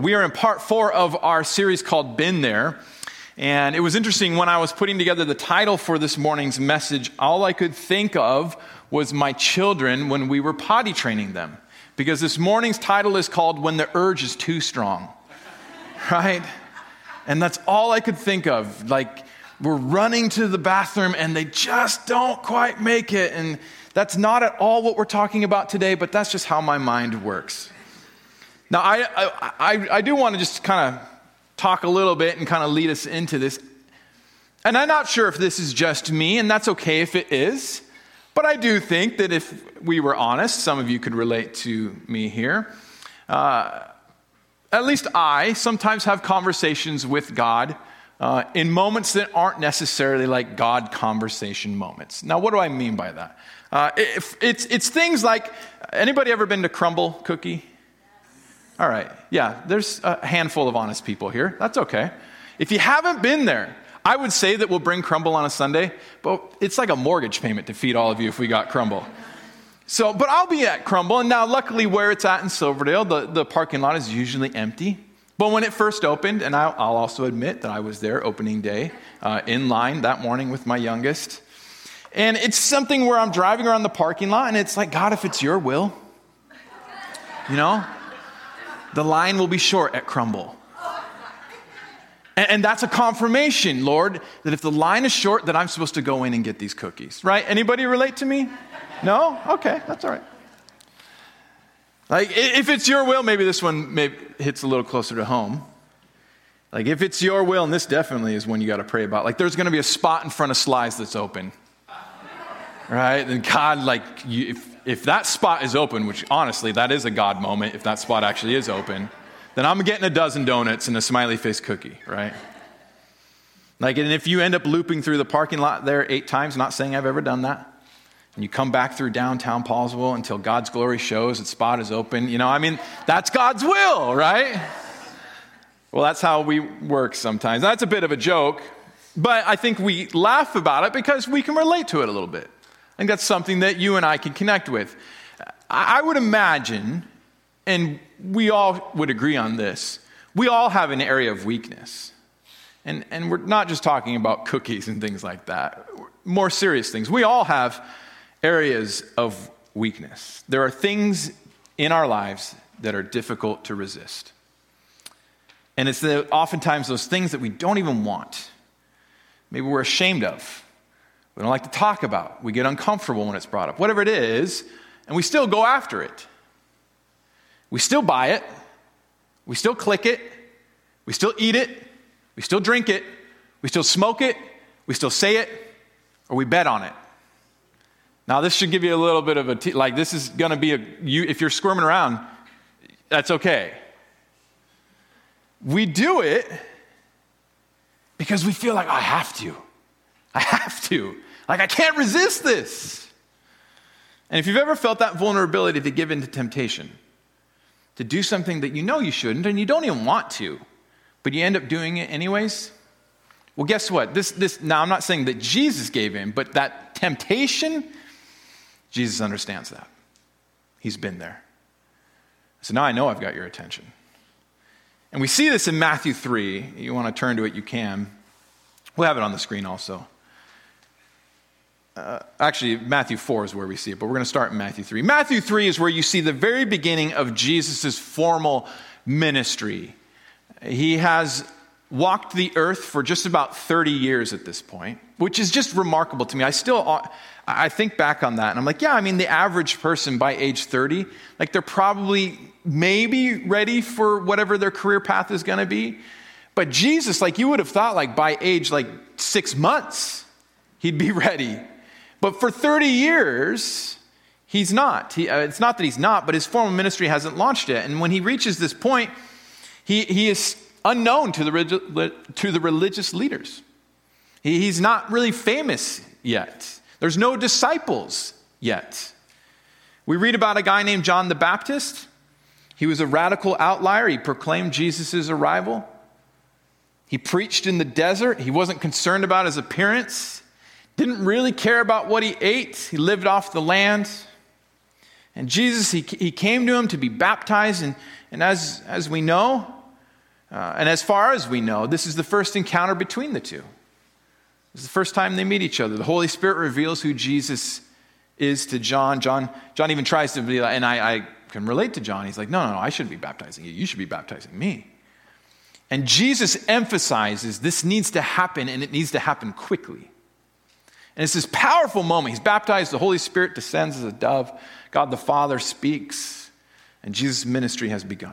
We are in part 4 of our series called Been There. And it was interesting when I was putting together the title for this morning's message, all I could think of was my children when we were potty training them. Because this morning's title is called When the Urge is Too Strong. Right? And that's all I could think of. Like, we're running to the bathroom and they just don't quite make it. And that's not at all what we're talking about today, but that's just how my mind works. Now, I do want to just kind of talk a little bit and kind of lead us into this. And I'm not sure if this is just me, and that's okay if it is. But I do think that if we were honest, some of you could relate to me here. At least I sometimes have conversations with God in moments that aren't necessarily like God conversation moments. Now, what do I mean by that? It's things like, anybody ever been to Crumble Cookie? All right, yeah, there's a handful of honest people here. That's okay. If you haven't been there, I would say that we'll bring Crumble on a Sunday, but it's like a mortgage payment to feed all of you if we got Crumble. But I'll be at Crumble, and now luckily where it's at in Silverdale, the parking lot is usually empty. But when it first opened, and I'll also admit that I was there opening day, in line that morning with my youngest, and it's something where I'm driving around the parking lot, and it's like, God, if it's your will, you know, the line will be short at Crumble. And that's a confirmation, Lord, that if the line is short, that I'm supposed to go in and get these cookies, right? Anybody relate to me? No? Okay, that's all right. Like, if it's your will, maybe this one maybe hits a little closer to home. Like, if it's your will, and this definitely is one you got to pray about. Like, there's going to be a spot in front of Sly's that's open. Right? And God, like, if that spot is open, which honestly, that is a God moment, if that spot actually is open, then I'm getting a dozen donuts and a smiley face cookie, right? Like, and if you end up looping through the parking lot there 8 times, not saying I've ever done that, and you come back through downtown Paulsville until God's glory shows that spot is open, you know, I mean, that's God's will, right? Well, that's how we work sometimes. That's a bit of a joke, but I think we laugh about it because we can relate to it a little bit. I think that's something that you and I can connect with. I would imagine, and we all would agree on this, we all have an area of weakness. And we're not just talking about cookies and things like that. More serious things. We all have areas of weakness. There are things in our lives that are difficult to resist. And it's oftentimes those things that we don't even want. Maybe we're ashamed of. We don't like to talk about. We get uncomfortable when it's brought up. Whatever it is, and we still go after it. We still buy it. We still click it. We still eat it. We still drink it. We still smoke it. We still say it. Or we bet on it. Now, this should give you a little bit of like this is going to be if you're squirming around, that's okay. We do it because we feel like, I have to. I have to. Like, I can't resist this. And if you've ever felt that vulnerability to give in to temptation, to do something that you know you shouldn't and you don't even want to, but you end up doing it anyways, well, guess what? Now, I'm not saying that Jesus gave in, but that temptation, Jesus understands that. He's been there. So now I know I've got your attention. And we see this in Matthew 3. You want to turn to it, you can. We'll have it on the screen also. Actually, Matthew 4 is where we see it, but we're going to start in Matthew 3. Matthew 3 is where you see the very beginning of Jesus' formal ministry. He has walked the earth for just about 30 years at this point, which is just remarkable to me. I think back on that, and I'm like, yeah, I mean, the average person by age 30, like they're probably maybe ready for whatever their career path is going to be. But Jesus, like you would have thought, like by age like 6 months, he'd be ready. But for 30 years, he's not. It's not that he's not, but his formal ministry hasn't launched yet. And when he reaches this point, he is unknown to the religious leaders. He's not really famous yet. There's no disciples yet. We read about a guy named John the Baptist. He was a radical outlier. He proclaimed Jesus' arrival. He preached in the desert. He wasn't concerned about his appearance. Didn't really care about what he ate. He lived off the land. And Jesus, he came to him to be baptized. And as we know, And as far as we know, this is the first encounter between the two. This is the first time they meet each other. The Holy Spirit reveals who Jesus is to John. John even tries to be like, and I can relate to John. He's like, no, I shouldn't be baptizing you. You should be baptizing me. And Jesus emphasizes this needs to happen, and it needs to happen quickly. And it's this powerful moment. He's baptized, the Holy Spirit descends as a dove, God the Father speaks, and Jesus' ministry has begun.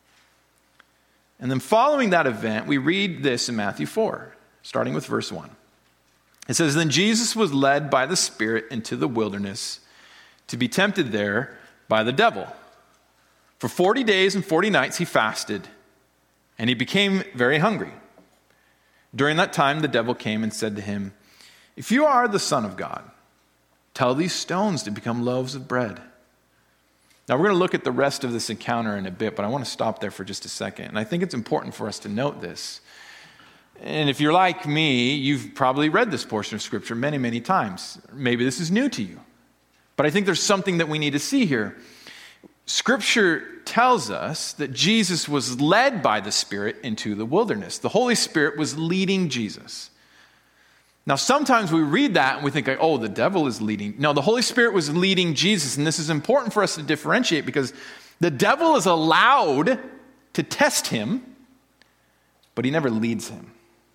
And then following that event, we read this in Matthew 4, starting with verse 1. It says, "Then Jesus was led by the Spirit into the wilderness to be tempted there by the devil. For 40 days and 40 nights he fasted, and he became very hungry. During that time the devil came and said to him, 'If you are the Son of God, tell these stones to become loaves of bread.'" Now we're going to look at the rest of this encounter in a bit, but I want to stop there for just a second. And I think it's important for us to note this. And if you're like me, you've probably read this portion of Scripture many, many times. Maybe this is new to you. But I think there's something that we need to see here. Scripture tells us that Jesus was led by the Spirit into the wilderness. The Holy Spirit was leading Jesus. Now, sometimes we read that and we think, like, oh, the devil is leading. No, the Holy Spirit was leading Jesus. And this is important for us to differentiate because the devil is allowed to test him, but he never leads him.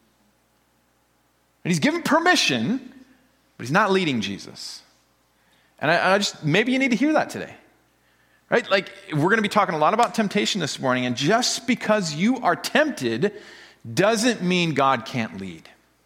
And he's given permission, but he's not leading Jesus. And I just, maybe you need to hear that today. Right? Like, we're going to be talking a lot about temptation this morning, and just because you are tempted doesn't mean God can't lead.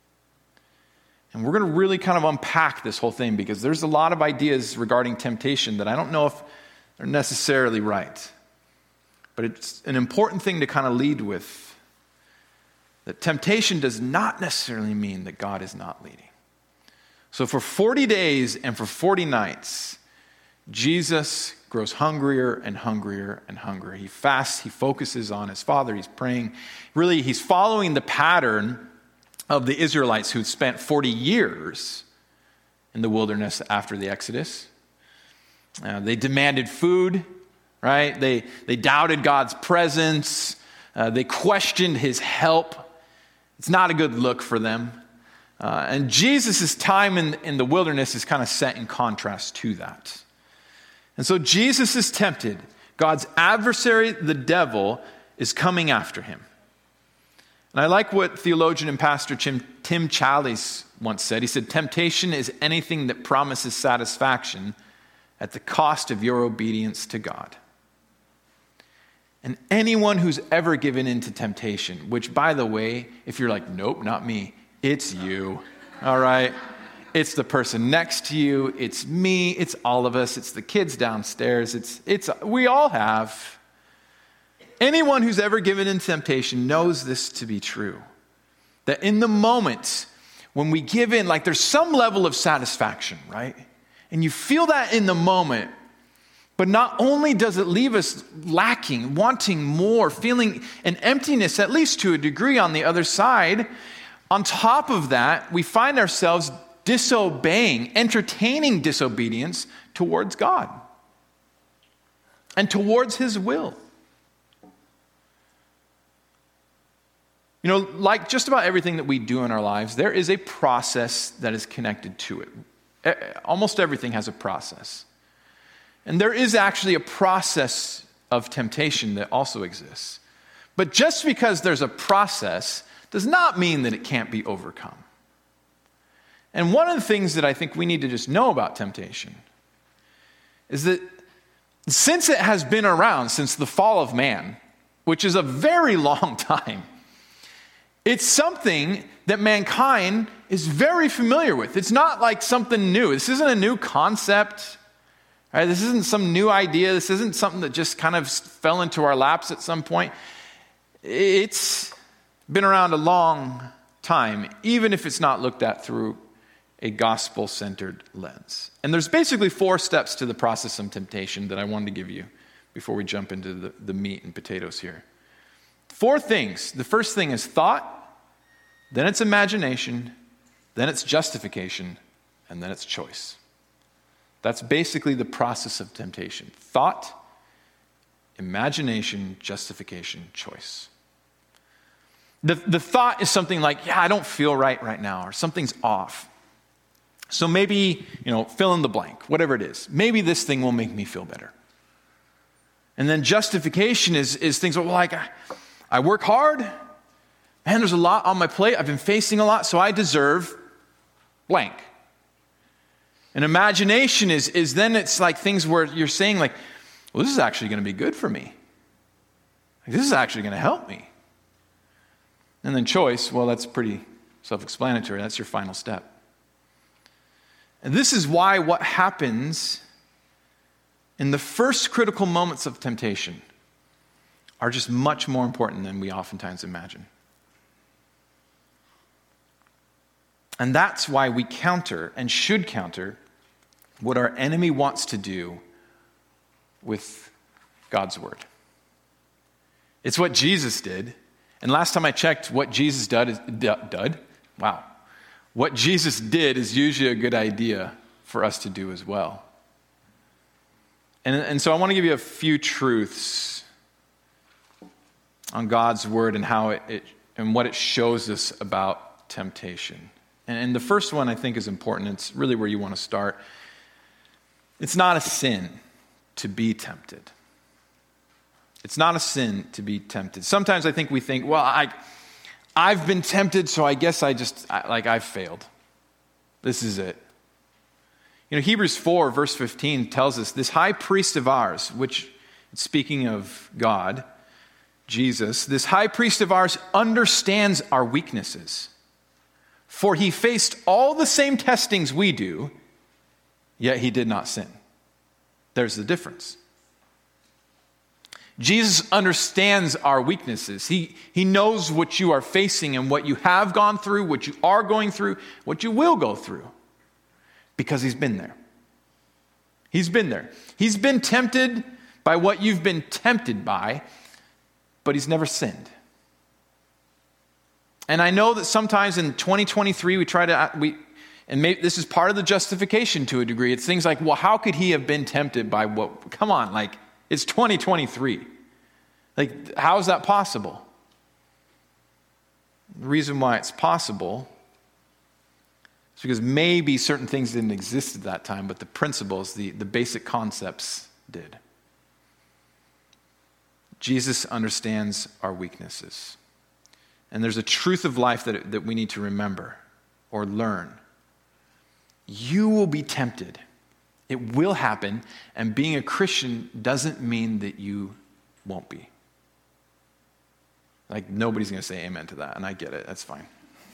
And we're going to really kind of unpack this whole thing because there's a lot of ideas regarding temptation that I don't know if they're necessarily right. But it's an important thing to kind of lead with. That temptation does not necessarily mean that God is not leading. So for 40 days and for 40 nights, Jesus grows hungrier and hungrier and hungrier. He fasts, he focuses on his Father, he's praying. Really, he's following the pattern of the Israelites who'd spent 40 years in the wilderness after the Exodus. They demanded food, right? They doubted God's presence. They questioned his help. It's not a good look for them. And Jesus' time in the wilderness is kind of set in contrast to that. And so Jesus is tempted. God's adversary, the devil, is coming after him. And I like what theologian and pastor Tim Challies once said. He said, "Temptation is anything that promises satisfaction at the cost of your obedience to God." And anyone who's ever given in to temptation, which, by the way, if you're like, nope, not me, it's you, all right? It's the person next to you, it's me, it's all of us, it's the kids downstairs, it's we all have. Anyone who's ever given in temptation knows this to be true. That in the moment when we give in, like there's some level of satisfaction, right? And you feel that in the moment, but not only does it leave us lacking, wanting more, feeling an emptiness, at least to a degree on the other side, on top of that, we find ourselves disobeying, entertaining disobedience towards God and towards his will. You know, like just about everything that we do in our lives, there is a process that is connected to it. Almost everything has a process. And there is actually a process of temptation that also exists. But just because there's a process does not mean that it can't be overcome. And one of the things that I think we need to just know about temptation is that since it has been around since the fall of man, which is a very long time, it's something that mankind is very familiar with. It's not like something new. This isn't a new concept. Right? This isn't some new idea. This isn't something that just kind of fell into our laps at some point. It's been around a long time, even if it's not looked at through a gospel-centered lens. And there's basically 4 steps to the process of temptation that I wanted to give you before we jump into the meat and potatoes here. 4 things. The first thing is thought, then it's imagination, then it's justification, and then it's choice. That's basically the process of temptation. Thought, imagination, justification, choice. The thought is something like, yeah, I don't feel right now, or something's off. So maybe, fill in the blank, whatever it is. Maybe this thing will make me feel better. And then justification is things like, I work hard. Man, there's a lot on my plate. I've been facing a lot, so I deserve blank. And imagination is then it's like things where you're saying like, well, this is actually going to be good for me. Like, this is actually going to help me. And then choice, well, that's pretty self-explanatory. That's your final step. And this is why what happens in the first critical moments of temptation are just much more important than we oftentimes imagine. And that's why we counter and should counter what our enemy wants to do with God's word. It's what Jesus did. And last time I checked, what Jesus What Jesus did is usually a good idea for us to do as well. And so I want to give you a few truths on God's word and how it and what it shows us about temptation. And the first one I think is important. It's really where you want to start. It's not a sin to be tempted. It's not a sin to be tempted. Sometimes I think we think, well, I've been tempted, so I guess I've failed. This is it. Hebrews 4, verse 15 tells us, this high priest of ours, which, speaking of God, Jesus, this high priest of ours understands our weaknesses. For he faced all the same testings we do, yet he did not sin. There's the difference. Jesus understands our weaknesses. He knows what you are facing and what you have gone through, what you are going through, what you will go through. Because he's been there. He's been there. He's been tempted by what you've been tempted by, but he's never sinned. And I know that sometimes in 2023 maybe this is part of the justification to a degree. It's things like, well, how could he have been tempted by what? Come on, it's 2023. How is that possible? The reason why it's possible is because maybe certain things didn't exist at that time, but the principles, the basic concepts did. Jesus understands our weaknesses. And there's a truth of life that we need to remember or learn. You will be tempted. It will happen, and being a Christian doesn't mean that you won't be. Nobody's going to say amen to that, and I get it. That's fine.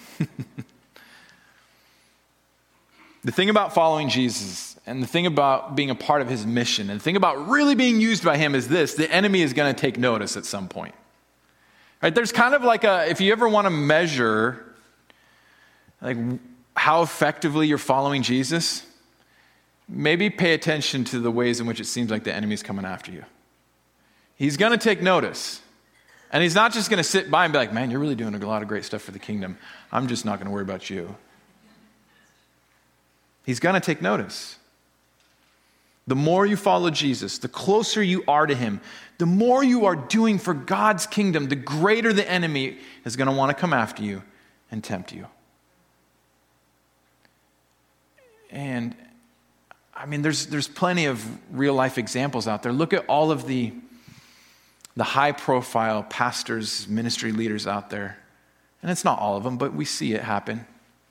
The thing about following Jesus, and the thing about being a part of his mission, and the thing about really being used by him is this: the enemy is going to take notice at some point. Right? There's kind of if you ever want to measure how effectively you're following Jesus, maybe pay attention to the ways in which it seems like the enemy's coming after you. He's going to take notice. And he's not just going to sit by and be like, man, you're really doing a lot of great stuff for the kingdom. I'm just not going to worry about you. He's going to take notice. The more you follow Jesus, the closer you are to him, the more you are doing for God's kingdom, the greater the enemy is going to want to come after you and tempt you. And there's plenty of real life examples out there. Look at all of the high profile pastors, ministry leaders out there. And it's not all of them, but we see it happen.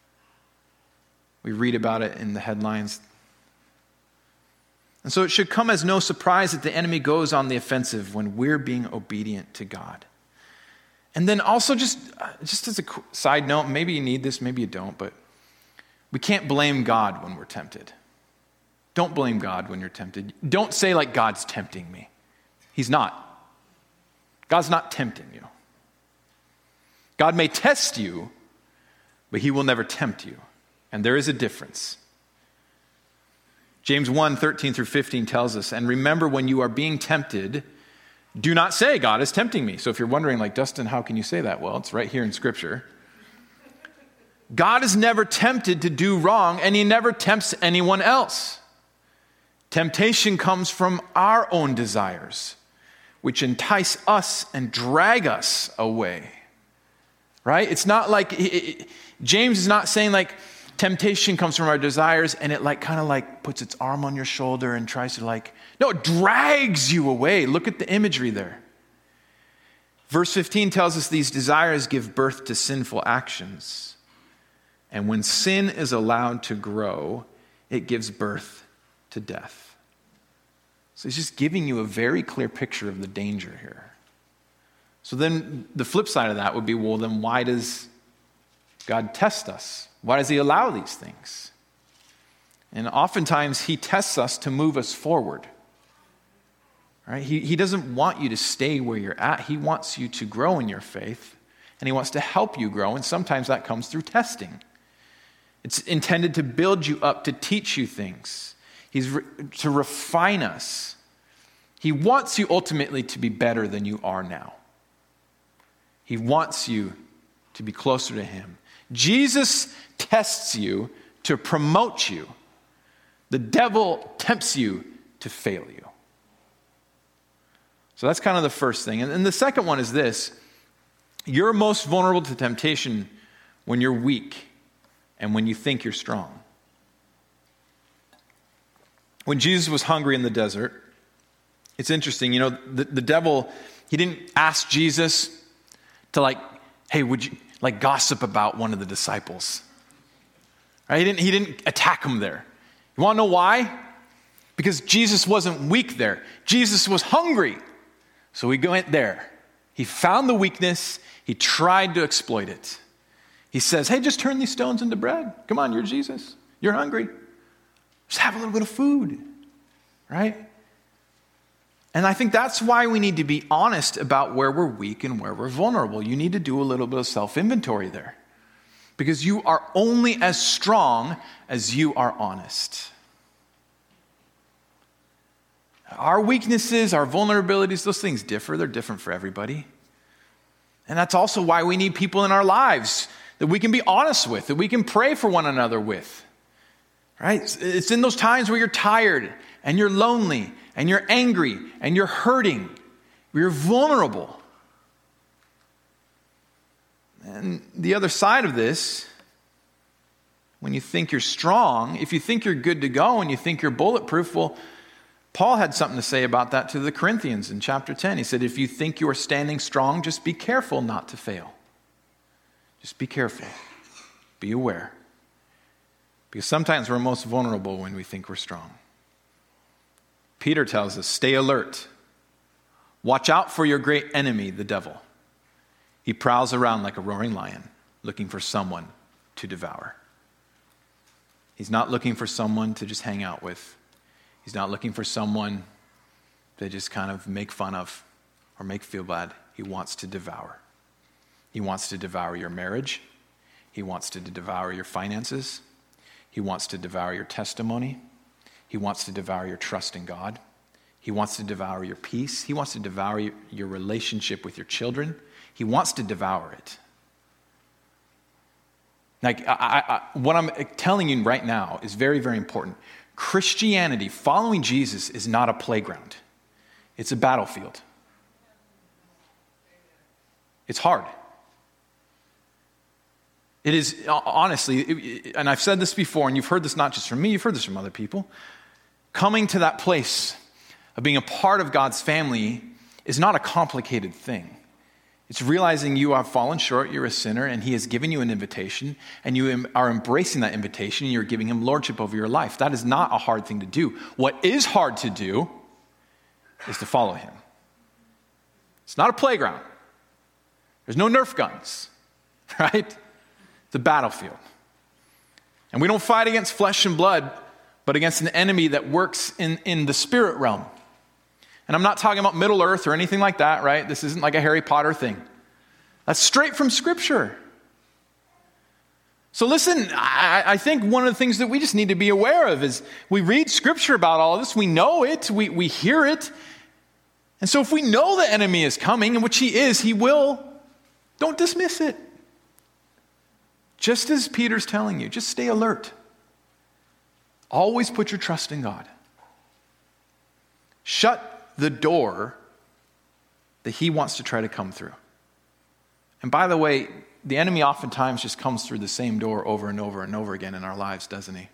We read about it in the headlines. And so it should come as no surprise that the enemy goes on the offensive when we're being obedient to God. And then also just as a side note, maybe you need this, maybe you don't, but we can't blame God when we're tempted. Don't blame God when you're tempted. Don't say God's tempting me. He's not. God's not tempting you. God may test you, but he will never tempt you. And there is a difference. James 1, 13 through 15 tells us, and remember when you are being tempted, do not say, God is tempting me. So if you're wondering, Dustin, how can you say that? Well, it's right here in Scripture. God is never tempted to do wrong, and he never tempts anyone else. Temptation comes from our own desires, which entice us and drag us away right? It's not like, James is not saying like temptation comes from our desires and it like kind of like puts its arm on your shoulder and tries to like, no, it drags you away. Look at the imagery there. Verse 15 tells us these desires give birth to sinful actions. And when sin is allowed to grow, it gives birth to death. So he's just giving you a very clear picture of the danger here. So then the flip side of that would be, well, then why does God test us? Why does he allow these things? And oftentimes he tests us to move us forward. Right? He doesn't want you to stay where you're at. He wants you to grow in your faith, and he wants to help you grow, and sometimes that comes through testing. It's intended to build you up, to teach you things. To refine us. He wants you ultimately to be better than you are now. He wants you to be closer to him. Jesus tests you to promote you. The devil tempts you to fail you. So that's kind of the first thing. And the second one is this. You're most vulnerable to temptation when you're weak and when you think you're strong. When Jesus was hungry in the desert, it's interesting, the devil, he didn't ask Jesus to like, hey, would you like gossip about one of the disciples? Right? He didn't attack him there. You want to know why? Because Jesus wasn't weak there. Jesus was hungry. So he went there. He found the weakness. He tried to exploit it. He says, hey, just turn these stones into bread. Come on, you're Jesus. You're hungry. Just have a little bit of food, right? And I think that's why we need to be honest about where we're weak and where we're vulnerable. You need to do a little bit of self-inventory there. Because you are only as strong as you are honest. Our weaknesses, our vulnerabilities, those things differ. They're different for everybody. And that's also why we need people in our lives that we can be honest with, that we can pray for one another with. Right? It's in those times where you're tired and you're lonely and you're angry and you're hurting. You're vulnerable. And the other side of this, when you think you're strong, if you think you're good to go and you think you're bulletproof, well, Paul had something to say about that to the Corinthians in chapter 10. He said, if you think you are standing strong, just be careful not to fail. Just be careful. Be aware. Because sometimes we're most vulnerable when we think we're strong. Peter tells us, stay alert. Watch out for your great enemy, the devil. He prowls around like a roaring lion, looking for someone to devour. He's not looking for someone to just hang out with. He's not looking for someone to just kind of make fun of or make feel bad. He wants to devour. He wants to devour your marriage. He wants to devour your finances. He wants to devour your testimony. He wants to devour your trust in God. He wants to devour your peace. He wants to devour your relationship with your children. He wants to devour it. Like, what I'm telling you right now is very, very important. Christianity, following Jesus, is not a playground. It's a battlefield. It's hard. It is, honestly, and I've said this before, and you've heard this not just from me, you've heard this from other people. Coming to that place of being a part of God's family is not a complicated thing. It's realizing you have fallen short, you're a sinner, and he has given you an invitation, and you are embracing that invitation, and you're giving him lordship over your life. That is not a hard thing to do. What is hard to do is to follow him. It's not a playground. There's no Nerf guns, right? It's a battlefield. And we don't fight against flesh and blood, but against an enemy that works in the spirit realm. And I'm not talking about Middle Earth or anything like that, right? This isn't like a Harry Potter thing. That's straight from Scripture. So listen, I think one of the things that we just need to be aware of is we read Scripture about all of this. We know it. We hear it. And so if we know the enemy is coming, and which he is, he will, don't dismiss it. Just as Peter's telling you, just stay alert. Always put your trust in God. Shut the door that he wants to try to come through. And by the way, the enemy oftentimes just comes through the same door over and over and over again in our lives, doesn't he?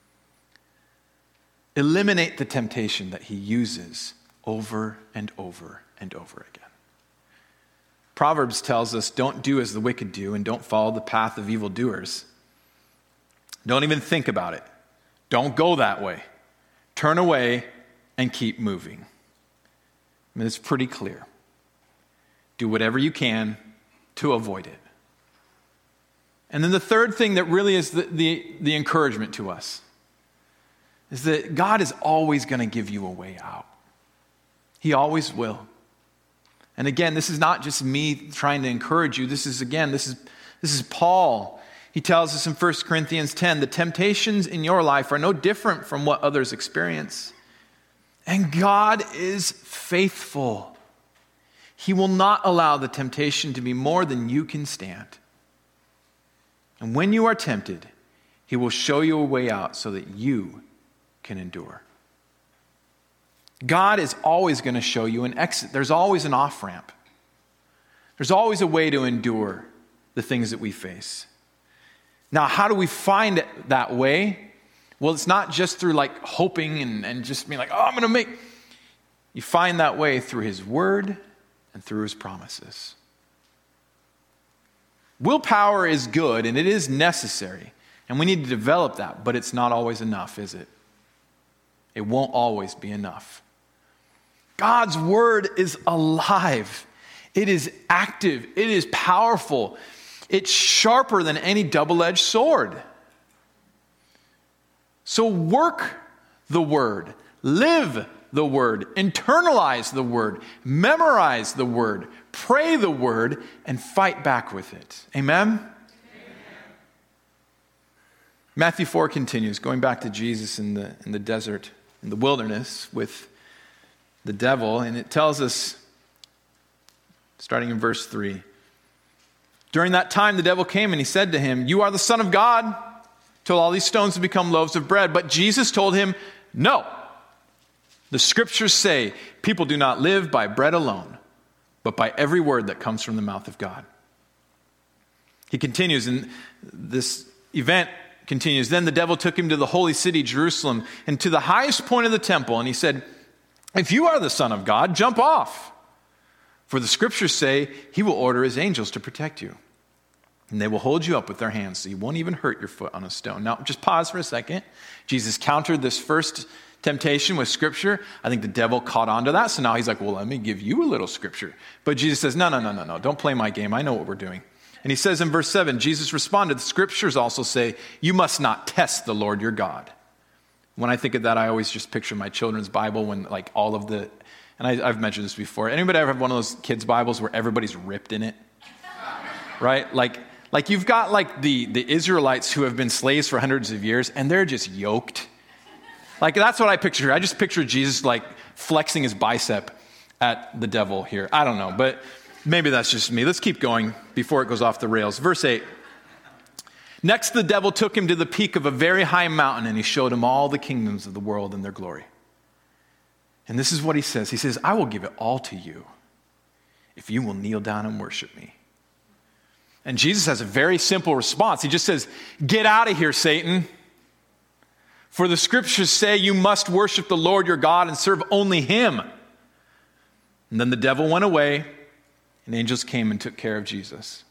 Eliminate the temptation that he uses over and over and over again. Proverbs tells us, don't do as the wicked do and don't follow the path of evildoers. Don't even think about it. Don't go that way. Turn away and keep moving. I mean, it's pretty clear. Do whatever you can to avoid it. And then the third thing that really is the encouragement to us is that God is always going to give you a way out. He always will. And again, this is not just me trying to encourage you. This is Paul. He tells us in 1 Corinthians 10, the temptations in your life are no different from what others experience. And God is faithful. He will not allow the temptation to be more than you can stand. And when you are tempted, he will show you a way out so that you can endure. God is always going to show you an exit. There's always an off-ramp. There's always a way to endure the things that we face. Now, how do we find that way? Well, it's not just through like hoping and just being like, oh, I'm going to make. You find that way through his word and through his promises. Willpower is good and it is necessary. And we need to develop that, but it's not always enough, is it? It won't always be enough. God's word is alive. It is active. It is powerful. It's sharper than any double-edged sword. So work the word. Live the word. Internalize the word. Memorize the word. Pray the word and fight back with it. Amen? Matthew 4 continues, going back to Jesus in the desert, in the wilderness with the devil, and it tells us, starting in verse 3, during that time the devil came and he said to him, you are the Son of God, till all these stones have become loaves of bread. But Jesus told him, no. The scriptures say, people do not live by bread alone, but by every word that comes from the mouth of God. He continues, and this event continues. Then the devil took him to the holy city, Jerusalem, and to the highest point of the temple. And he said, if you are the Son of God, jump off. For the scriptures say he will order his angels to protect you. And they will hold you up with their hands so you won't even hurt your foot on a stone. Now, just pause for a second. Jesus countered this first temptation with scripture. I think the devil caught on to that. So now he's like, well, let me give you a little scripture. But Jesus says, no. Don't play my game. I know what we're doing. And he says in verse 7, Jesus responded, the scriptures also say, you must not test the Lord your God. When I think of that, I always just picture my children's Bible when like all of the, and I've mentioned this before. Anybody ever have one of those kids' Bibles where everybody's ripped in it? Right? Like you've got like the Israelites who have been slaves for hundreds of years and they're just yoked. Like that's what I picture. I just picture Jesus like flexing his bicep at the devil here. I don't know, but maybe that's just me. Let's keep going before it goes off the rails. Verse 8. Next, the devil took him to the peak of a very high mountain and he showed him all the kingdoms of the world and their glory. And this is what he says. He says, I will give it all to you if you will kneel down and worship me. And Jesus has a very simple response. He just says, get out of here, Satan. For the scriptures say you must worship the Lord your God and serve only him. And then the devil went away and angels came and took care of Jesus.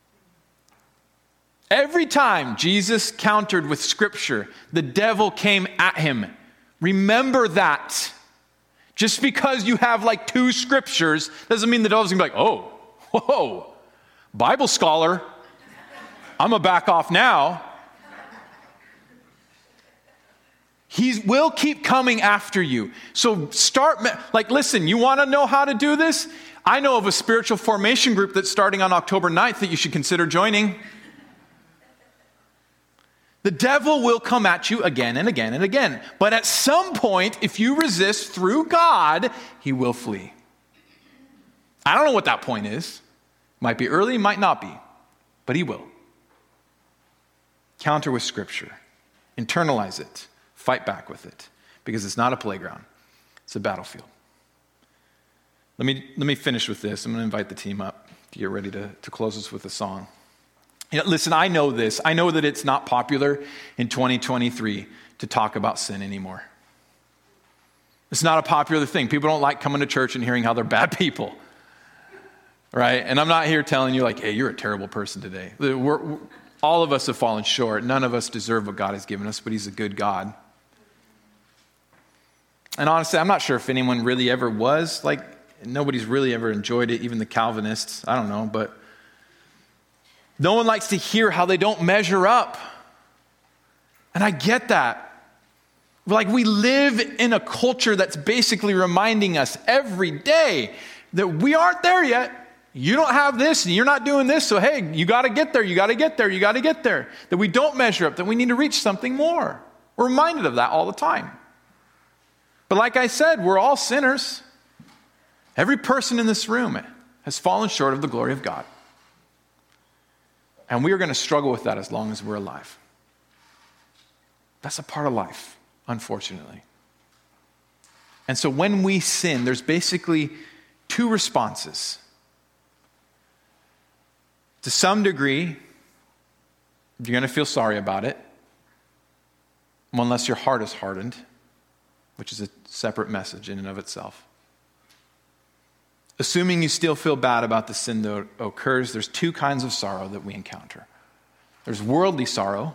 Every time Jesus countered with scripture, the devil came at him. Remember that. Just because you have like two scriptures doesn't mean the devil's going to be like, oh, whoa, Bible scholar, I'm going to back off now. He will keep coming after you. So listen, you want to know how to do this? I know of a spiritual formation group that's starting on October 9th that you should consider joining. The devil will come at you again and again and again. But at some point, if you resist through God, he will flee. I don't know what that point is. Might be early, might not be. But he will. Counter with scripture. Internalize it. Fight back with it. Because it's not a playground. It's a battlefield. Let me finish with this. I'm going to invite the team up to get ready to close us with a song. Listen, I know this. I know that it's not popular in 2023 to talk about sin anymore. It's not a popular thing. People don't like coming to church and hearing how they're bad people, right? And I'm not here telling you like, hey, you're a terrible person today. All of us have fallen short. None of us deserve what God has given us, but he's a good God. And honestly, I'm not sure if anyone really ever was. Like, nobody's really ever enjoyed it, even the Calvinists. I don't know, but no one likes to hear how they don't measure up. And I get that. Like, we live in a culture that's basically reminding us every day that we aren't there yet. You don't have this and you're not doing this. So, hey, you got to get there. You got to get there. You got to get there. That we don't measure up, that we need to reach something more. We're reminded of that all the time. But like I said, we're all sinners. Every person in this room has fallen short of the glory of God. And we are going to struggle with that as long as we're alive. That's a part of life, unfortunately. And so when we sin, there's basically two responses. To some degree, you're going to feel sorry about it, unless your heart is hardened, which is a separate message in and of itself. Assuming you still feel bad about the sin that occurs, there's two kinds of sorrow that we encounter. There's worldly sorrow,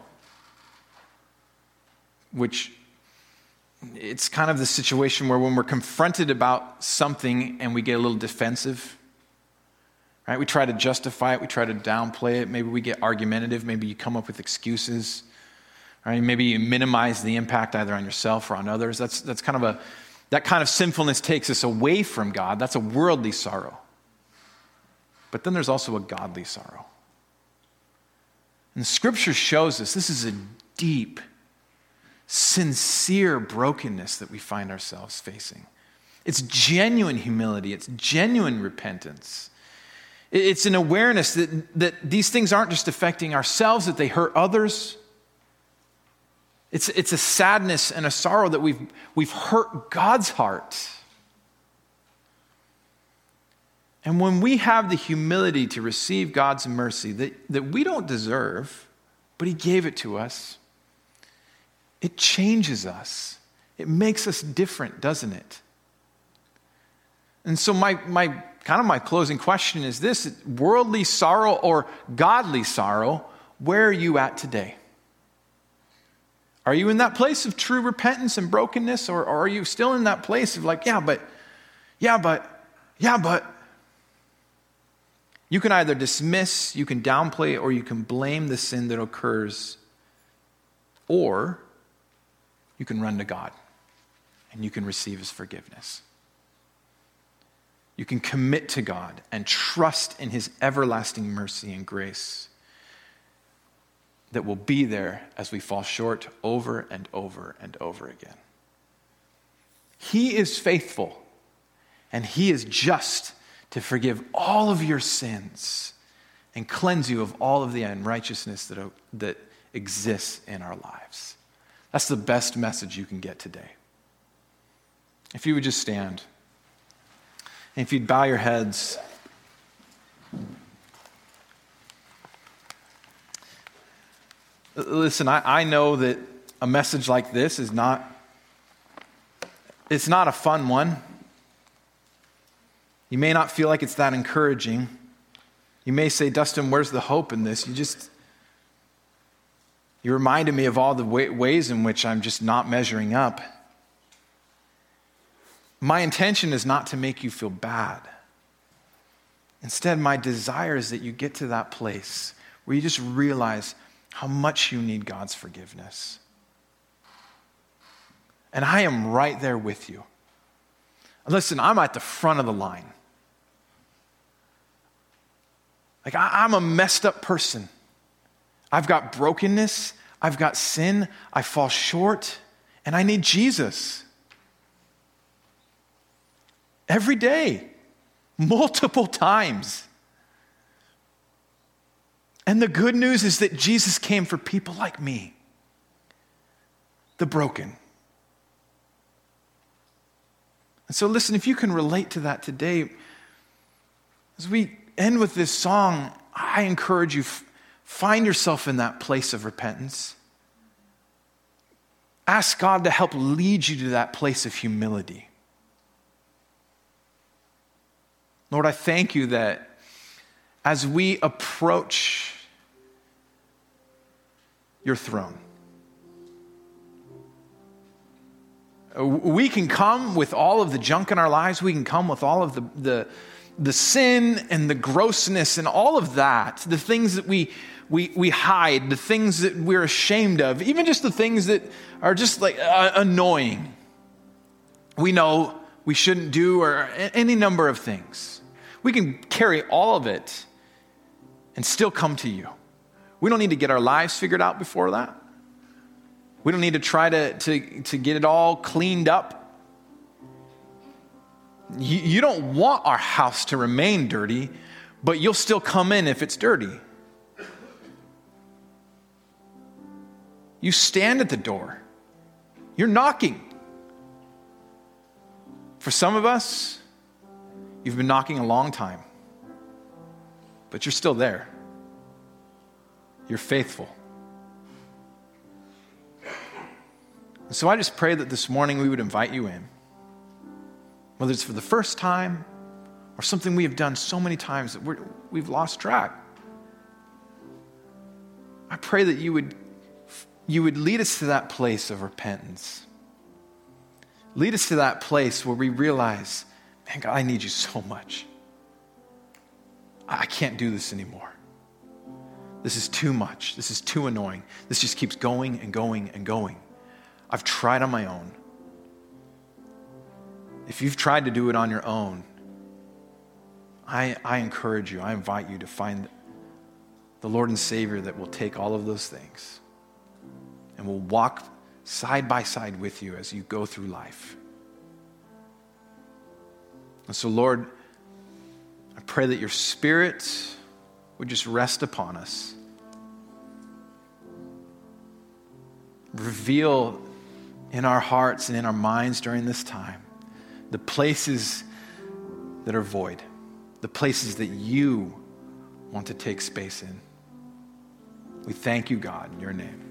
which it's kind of the situation where when we're confronted about something and we get a little defensive, right? We try to justify it, we try to downplay it, maybe we get argumentative, maybe you come up with excuses, right? Maybe you minimize the impact either on yourself or on others. That's kind of that kind of sinfulness takes us away from God. That's a worldly sorrow. But then there's also a godly sorrow. And the scripture shows us this is a deep, sincere brokenness that we find ourselves facing. It's genuine humility. It's genuine repentance. It's an awareness that these things aren't just affecting ourselves, that they hurt others. It's a sadness and a sorrow that we've hurt God's heart. And when we have the humility to receive God's mercy that we don't deserve, but he gave it to us, it changes us. It makes us different, doesn't it? And so my closing question is this: worldly sorrow or godly sorrow, where are you at today? Are you in that place of true repentance and brokenness, or are you still in that place of like, yeah, but. You can either dismiss, you can downplay, or you can blame the sin that occurs, or you can run to God and you can receive his forgiveness. You can commit to God and trust in his everlasting mercy and grace that will be there as we fall short over and over and over again. He is faithful and he is just to forgive all of your sins and cleanse you of all of the unrighteousness that exists in our lives. That's the best message you can get today. If you would just stand, and if you'd bow your heads. Listen, I know that a message like this it's not a fun one. You may not feel like it's that encouraging. You may say, Dustin, where's the hope in this? You reminded me of all the ways in which I'm just not measuring up. My intention is not to make you feel bad. Instead, my desire is that you get to that place where you just realize how much you need God's forgiveness. And I am right there with you. Listen, I'm at the front of the line. Like, I'm a messed up person. I've got brokenness. I've got sin. I fall short. And I need Jesus. Every day. Multiple times. And the good news is that Jesus came for people like me. The broken. And so listen, if you can relate to that today, as we end with this song, I encourage you, find yourself in that place of repentance, ask God to help lead you to that place of humility. Lord, I thank you that as we approach your throne, we can come with all of the junk in our lives. We can come with all of the sin and the grossness and all of that, the things that we hide, the things that we're ashamed of, even just the things that are just like annoying. We know we shouldn't do, or any number of things. We can carry all of it and still come to you. We don't need to get our lives figured out before that. We don't need to try to get it all cleaned up. You don't want our house to remain dirty, but you'll still come in if it's dirty. You stand at the door. You're knocking. For some of us, you've been knocking a long time, but you're still there. You're faithful. So I just pray that this morning we would invite you in. Whether it's for the first time or something we have done so many times that we've lost track. I pray that you would lead us to that place of repentance. Lead us to that place where we realize, man, God, I need you so much. I can't do this anymore. This is too much. This is too annoying. This just keeps going and going and going. I've tried on my own. If you've tried to do it on your own, I encourage you, I invite you to find the Lord and Savior that will take all of those things and will walk side by side with you as you go through life. And so, Lord, I pray that your Spirit would just rest upon us. Reveal in our hearts and in our minds during this time the places that are void, the places that you want to take space in. We thank you, God, in your name.